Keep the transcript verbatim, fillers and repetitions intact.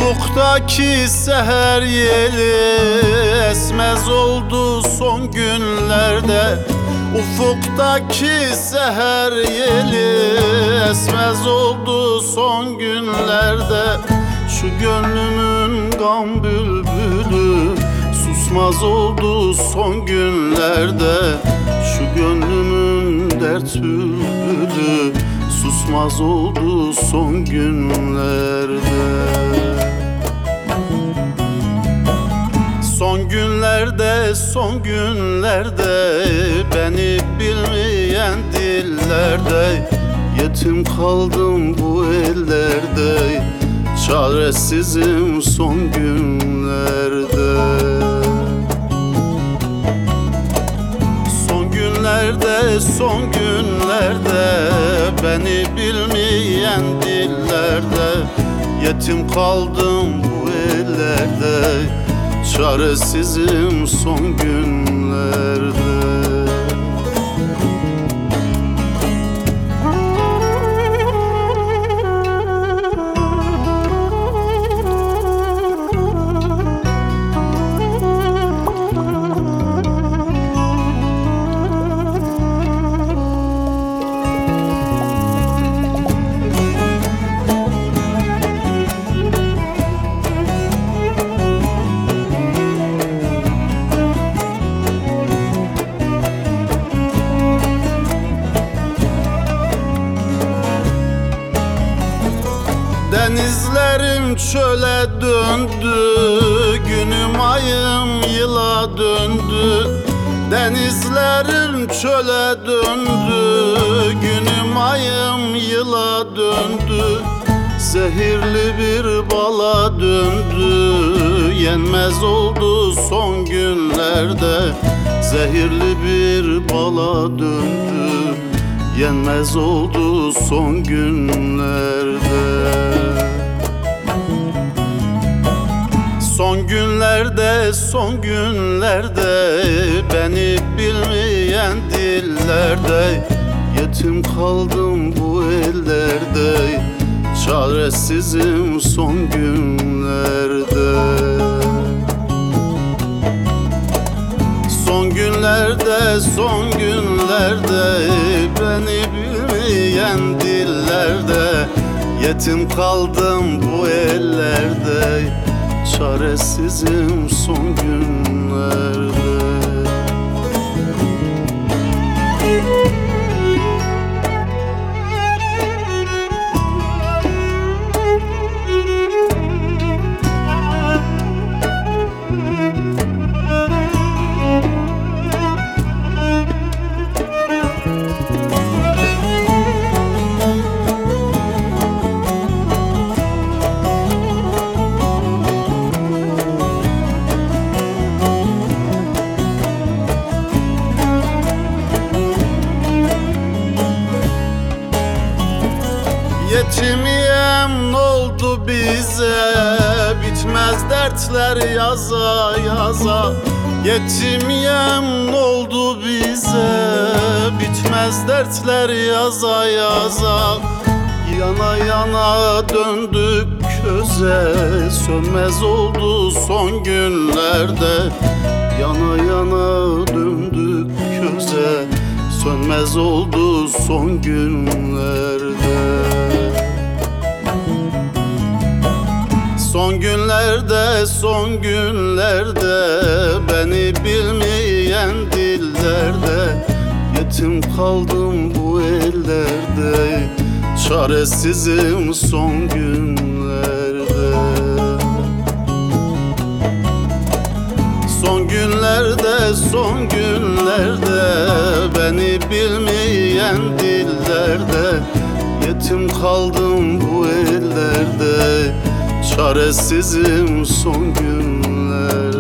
Ufuktaki seher yeli esmez oldu son günlerde. Ufuktaki seher yeli esmez oldu son günlerde. Şu gönlümün gam bülbülü susmaz oldu son günlerde. Şu gönlümün dert bülbülü susmaz oldu son günlerde. Son günlerde, son günlerde beni bilmeyen dillerde yetim kaldım bu ellerde, çaresizim son günlerde. Son günlerde, son günlerde beni bilmeyen dillerde yetim kaldım bu ellerde, çaresizim son günlerde. Denizlerim çöle döndü, günüm ayım yıla döndü. Denizlerim çöle döndü, günüm ayım yıla döndü. Zehirli bir bala döndü, yenmez oldu son günlerde. Zehirli bir bala döndü, yenmez oldu son günlerde. Son günlerde, son günlerde beni bilmeyen dillerde yetim kaldım bu ellerde, çaresizim son günlerde. Son günlerde, son günlerde beni bilmeyen dillerde yetim kaldım bu ellerde, çaresizim son günlerde. Yetimiyem oldu bize, bitmez dertler yaza yaza. Yetimiyem oldu bize, bitmez dertler yaza yaza. Yana yana döndük köze, sönmez oldu son günlerde. Yana yana döndük köze, sönmez oldu son günlerde. Son günlerde, son günlerde beni bilmeyen dillerde yetim kaldım bu ellerde, çaresizim son günlerde. Son günlerde, son günlerde beni bilmeyen dillerde yetim kaldım bu ellerde, çaresizim son günlerde.